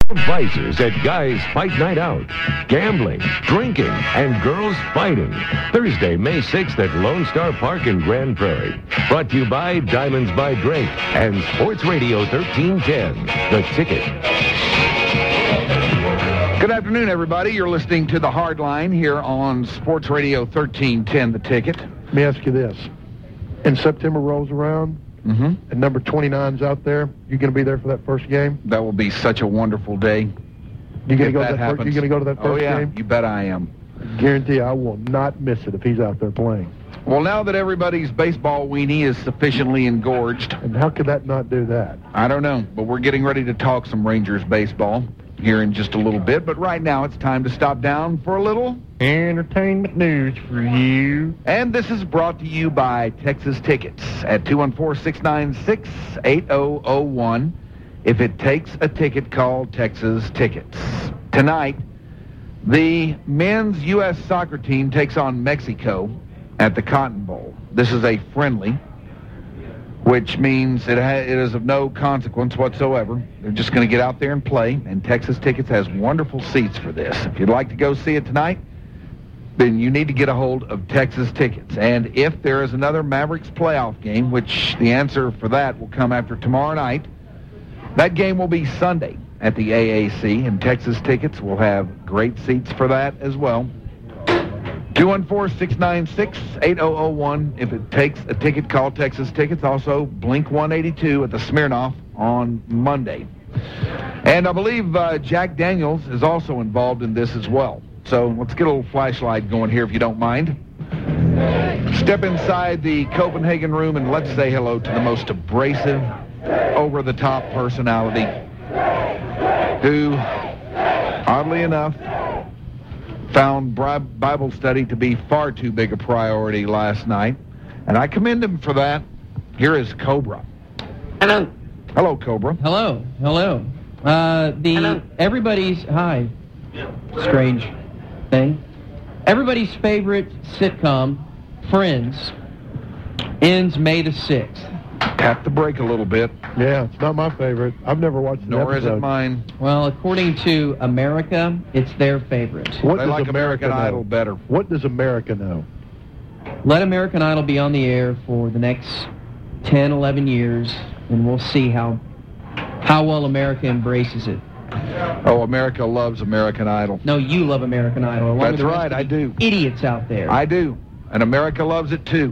Vices at Guys Fight Night Out. Gambling, drinking, and girls fighting. Thursday, May 6th at Lone Star Park in Grand Prairie. Brought to you by Diamonds by Drake and Sports Radio 1310. The Ticket. Good afternoon, everybody. You're listening to The Hard Line here on Sports Radio 1310, The Ticket. Let me ask you this. In September rolls around, and number 29's out there, you going to be there for that first game? That will be such a wonderful day. You going to go to that first game? You bet I am. Guarantee I will not miss it if he's out there playing. Well, now that everybody's baseball weenie is sufficiently engorged. And how could that not do that? I don't know, but we're getting ready to talk some Rangers baseball here in just a little bit. But right now it's time to stop down for a little entertainment news for you. And this is brought to you by Texas Tickets at 214-696-8001. If it takes a ticket, call Texas Tickets. Tonight, the men's U.S. soccer team takes on Mexico at the Cotton Bowl. This is a friendly, which means it is of no consequence whatsoever. They're just going to get out there and play, and Texas Tickets has wonderful seats for this. If you'd like to go see it tonight, then you need to get a hold of Texas Tickets. And if there is another Mavericks playoff game, which the answer for that will come after tomorrow night, that game will be Sunday at the AAC, and Texas Tickets will have great seats for that as well. 214-696-8001. If it takes a ticket, call Texas Tickets. Also, Blink 182 at the Smirnoff on Monday. And I believe Jack Daniels is also involved in this as well. So let's get a little flashlight going here if you don't mind. Step inside the Copenhagen room and let's say hello to the most abrasive, over-the-top personality who, oddly enough, found Bible study to be far too big a priority last night. And I commend him for that. Here is Cobra. Hello. Hello, Cobra. Hello. Hello. Hello. Everybody's, hi. Strange thing. Everybody's favorite sitcom, Friends, ends May the 6th. Tap the brake a little bit. Yeah, it's not my favorite. I've never watched an Nor episode. is it mine. Well, according to America, it's their favorite. What They does like American know? Idol better. What does America know? Let American Idol be on the air for the next 10, 11 years, and we'll see how well America embraces it. Oh, America loves American Idol. No, you love American Idol. along with That's the rest right, of I the do. Idiots out there. I do. And America loves it too.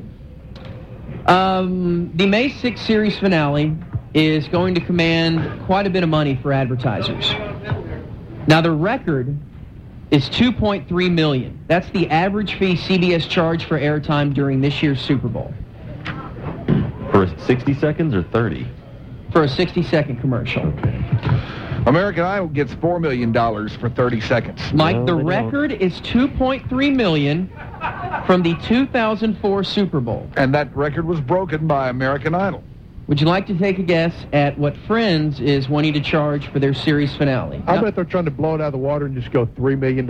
The May 6th series finale is going to command quite a bit of money for advertisers. Now, the record is $2.3 million. That's the average fee CBS charged for airtime during this year's Super Bowl. For 60 seconds or 30? For a 60-second commercial. American Idol gets $4 million for 30 seconds. Mike, No, the they don't. record is $2.3 million from the 2004 Super Bowl. And that record was broken by American Idol. Would you like to take a guess at what Friends is wanting to charge for their series finale? I bet they're trying to blow it out of the water and just go $3 million.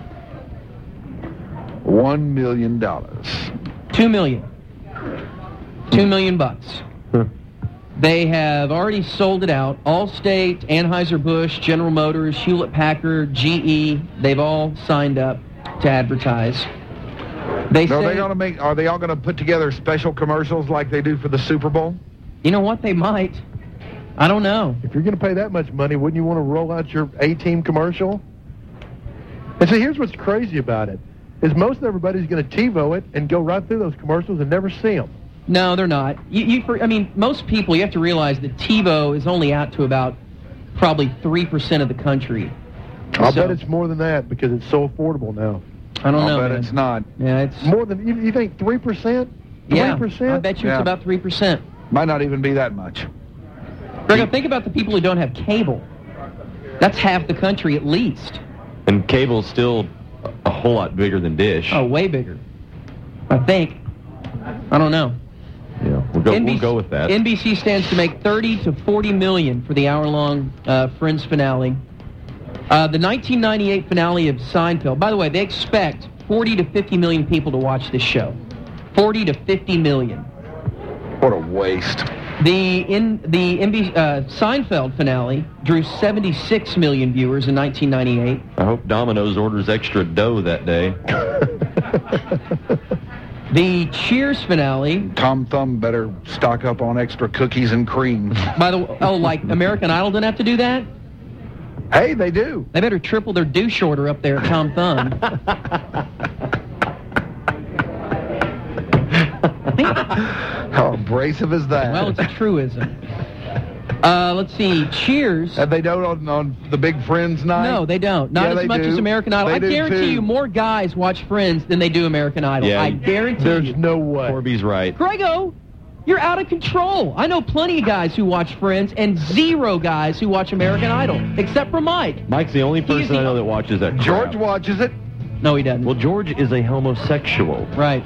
$1 million. $2 million. $2 million bucks. They have already sold it out. Allstate, Anheuser-Busch, General Motors, Hewlett-Packard, GE, they've all signed up to advertise. Are they all going to put together special commercials like they do for the Super Bowl? You know what? They might. I don't know. If you're going to pay that much money, wouldn't you want to roll out your A-team commercial? And see, here's what's crazy about it, is most everybody's going to TiVo it and go right through those commercials and never see them. No, they're not. Most people, you have to realize that TiVo is only out to about probably 3% of the country. I'll bet it's more than that because it's so affordable now. I don't know, I'll bet man. it's not. Yeah, it's More than, you think 3%? 3%? Yeah, I bet you Yeah. it's about 3%. Might not even be that much. Greg, think about the people who don't have cable. That's half the country at least. And cable's still a whole lot bigger than Dish. Oh, way bigger. I think. I don't know. Yeah, we'll go with that. NBC stands to make $30 to $40 million for the hour-long Friends finale. The 1998 finale of Seinfeld. By the way, they expect 40 to 50 million people to watch this show. 40 to 50 million. What a waste. The Seinfeld finale drew 76 million viewers in 1998. I hope Domino's orders extra dough that day. The Cheers finale. Tom Thumb better stock up on extra cookies and cream. By the way, like American Idol didn't have to do that? Hey, they do. They better triple their douche order up there at Tom Thumb. How abrasive is that? Well, it's a truism. Let's see. Cheers. And they don't on the Big Friends night? No, they don't. Not as much as American Idol. I guarantee you more guys watch Friends than they do American Idol. Yeah, I guarantee There's you. no way. Corby's right. Grego, you're out of control. I know plenty of guys who watch Friends and 0 guys who watch American Idol, except for Mike. Mike's the only person I know that watches that crap. George watches it. No, he doesn't. Well, George is a homosexual. Right.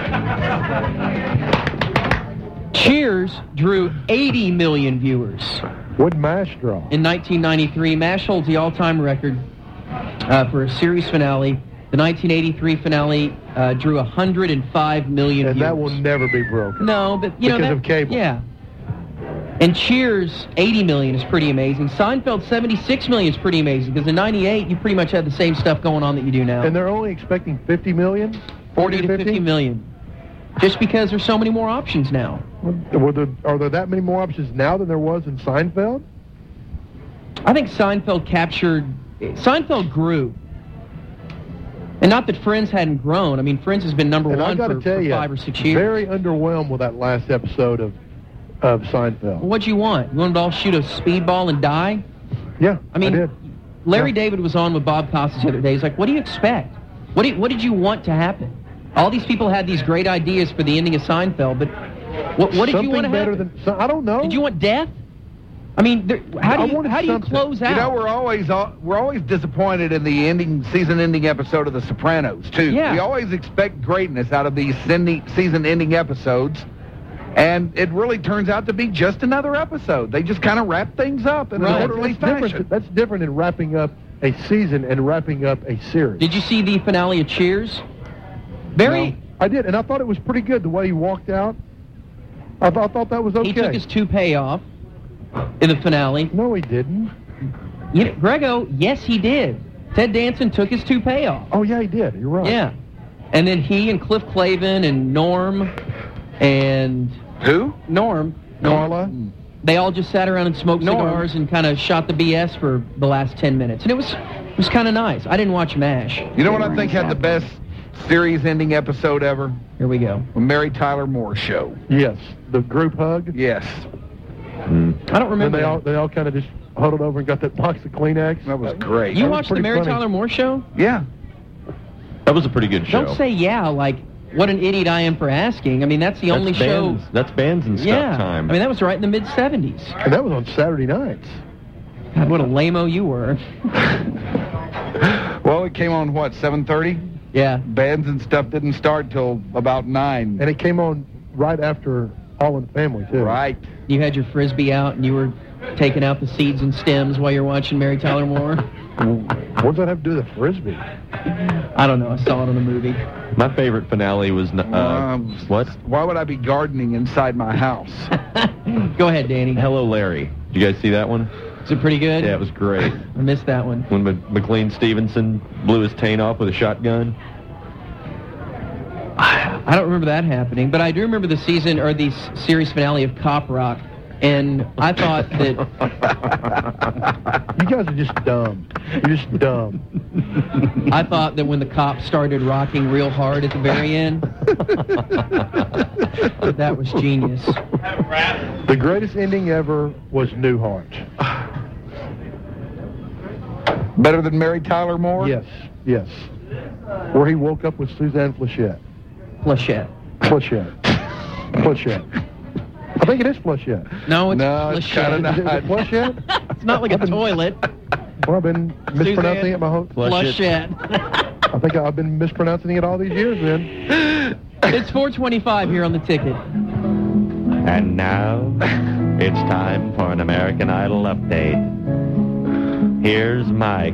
Cheers drew 80 million viewers. What'd MASH draw? In 1993, MASH holds the all-time record for a series finale. The 1983 finale drew 105 million And viewers. that will never be broken. No, but you know Because that, of cable. Yeah. And Cheers, 80 million is pretty amazing. Seinfeld, 76 million is pretty amazing because in 98 you pretty much had the same stuff going on that you do now. And they're only expecting 50 million? 40 to 50 million. Just because there's so many more options now. Are there that many more options now than there was in Seinfeld? I think Seinfeld grew. And not that Friends hadn't grown. I mean, Friends has been number And I one got to for tell you, 5 or 6 years. very underwhelmed with that last episode of Seinfeld. Well, what'd you want? You wanted to all shoot a speedball and die? Yeah, I mean, did. Larry Yeah. David was on with Bob Costas the other day. He's like, what do you expect? What did you want to happen? All these people had these great ideas for the ending of Seinfeld, but what did Something you want to better happen? I don't know. Did you want death? I mean, how do you something. close out? You know, we're always disappointed in the season-ending episode of The Sopranos, too. Yeah. We always expect greatness out of these season-ending episodes, and it really turns out to be just another episode. They just kind of wrap things up in an orderly fashion. That's different in wrapping up a season and wrapping up a series. Did you see the finale of Cheers? No, I did, and I thought it was pretty good the way he walked out. I thought that was okay. He took his toupee off in the finale. No, he didn't. You know, Grego, yes, he did. Ted Danson took his toupee off. Oh, yeah, he did. You're right. Yeah. And then he and Cliff Clavin and Norm and... Who? Norm. Carla? They all just sat around and smoked cigars and kind of shot the BS for the last 10 minutes. And it was kind of nice. I didn't watch MASH. You know what I think had the best series-ending episode ever? Here we go. The Mary Tyler Moore Show. Yes. The group hug. Yes. I don't remember. And they all kind of just huddled over and got that box of Kleenex. That was great. You That was watched the pretty Mary funny. Tyler Moore Show? Yeah. That was a pretty good show. Don't say yeah like, what an idiot I am for asking. I mean, that's the only show. That's bands and stuff Yeah. time. I mean, that was right in the mid-'70s. And that was on Saturday nights. God, what a lame-o you were. Well, it came on, 7:30? Yeah. Bands and stuff didn't start till about 9. And it came on right after All in the Family, too. Right. You had your Frisbee out and you were taking out the seeds and stems while you're watching Mary Tyler Moore. What does that have to do with the Frisbee? I don't know. I saw it on a movie. My favorite finale was... what? Why would I be gardening inside my house? Go ahead, Danny. Hello, Larry. Did you guys see that one? Is it pretty good? Yeah, it was great. I missed that one. When McLean Stevenson blew his taint off with a shotgun. I don't remember that happening, but I do remember the series finale of Cop Rock, and I thought that... You guys are just dumb. You're just dumb. I thought that when the cops started rocking real hard at the very end, that was genius. The greatest ending ever was Newhart. Better than Mary Tyler Moore? Yes. Where he woke up with Suzanne Flechette. Flechette. I think it is Flechette. No, it's It's kind of Flechette. Is it Flechette? It's not like a toilet. Well, I've been mispronouncing it my whole... Flechette. I think I've been mispronouncing it all these years, then. It's 4:25 here on the ticket. And now, it's time for an American Idol update. Here's Mike.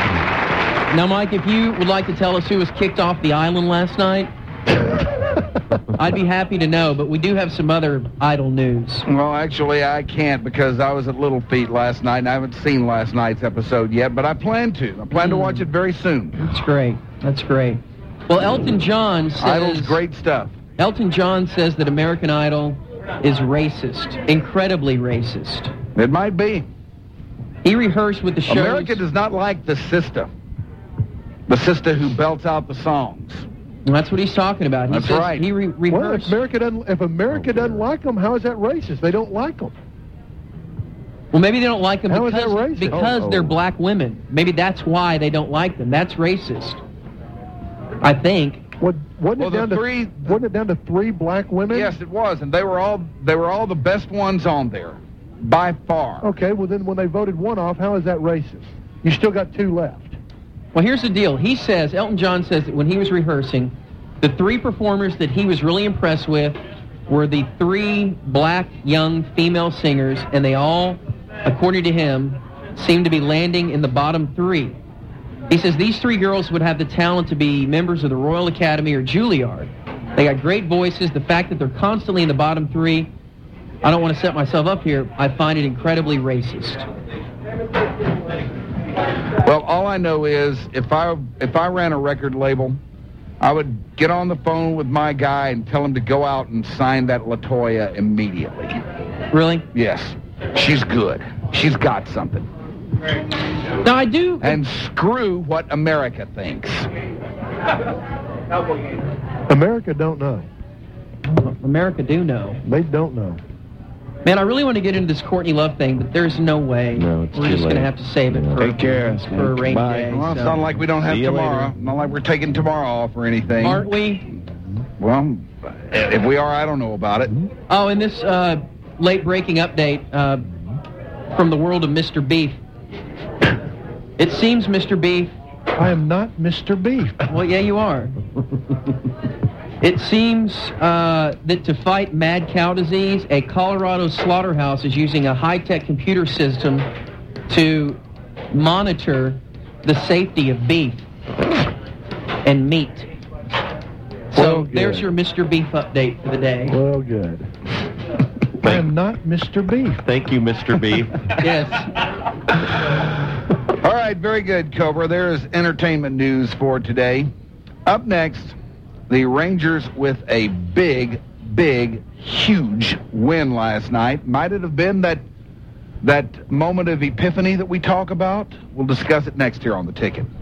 Now, Mike, if you would like to tell us who was kicked off the island last night. I'd be happy to know, but we do have some other Idol news. Well, actually, I can't because I was at Little Feat last night, and I haven't seen last night's episode yet, but I plan to. I plan to watch it very soon. That's great. That's great. Well, Elton John says... Idol's great stuff. Elton John says that American Idol is racist, incredibly racist. It might be. He rehearsed with the shows... America does not like the sister. The sister who belts out the songs. That's what he's talking about. He That's says right. He Well, rehearsed... if America doesn't like them, how is that racist? They don't like them. Well, maybe they don't like them How is that racist? because they're black women. Maybe that's why they don't like them. That's racist. I think. Wasn't it down to three black women? Yes, it was, and they were all the best ones on there, by far. Okay, well then when they voted one off, how is that racist? You still got two left. Well, here's the deal. He says, Elton John says that when he was rehearsing, the three performers that he was really impressed with were the three black young female singers, and they all, according to him, seemed to be landing in the bottom three. He says these three girls would have the talent to be members of the Royal Academy or Juilliard. They got great voices. The fact that they're constantly in the bottom three, I don't want to set myself up here, I find it incredibly racist. Well, all I know is if I ran a record label, I would get on the phone with my guy and tell him to go out and sign that LaToya immediately. Really? Yes. She's good. She's got something. Now, I do... And screw what America thinks. America don't know. America do know. They don't know. Man, I really want to get into this Courtney Love thing, but there's no way. No, it's We're too just going to late. have to save it for, Take care. for a rainy Bye. day. Well, it's so. not like we don't have See you tomorrow. later. Not like we're taking tomorrow off or anything. Aren't we? Well, if we are, I don't know about it. Oh, and this late-breaking update from the world of Mr. Beef. It seems Mr. Beef... I am not Mr. Beef. Well, yeah, you are. It seems that to fight mad cow disease, a Colorado slaughterhouse is using a high-tech computer system to monitor the safety of beef and meat. So Well, good. there's your Mr. Beef update for the day. Well, good. I am not Mr. Beef. Thank you, Mr. B. Yes. All right, very good, Cobra. There is entertainment news for today. Up next, the Rangers with a big, huge win last night. Might it have been that moment of epiphany that we talk about? We'll discuss it next here on The Ticket.